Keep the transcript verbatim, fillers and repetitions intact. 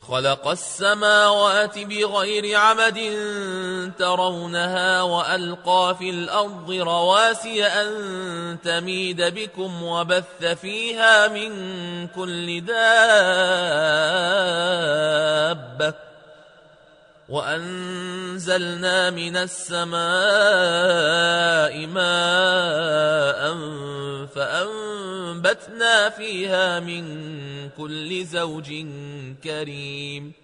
خلق السماوات بغير عمد ترونها وألقى في الأرض رواسي أن تميد بكم وبث فيها من كل دابة وأنزلنا من السماء ماء فأنبتنا فيها من كل زوج كريم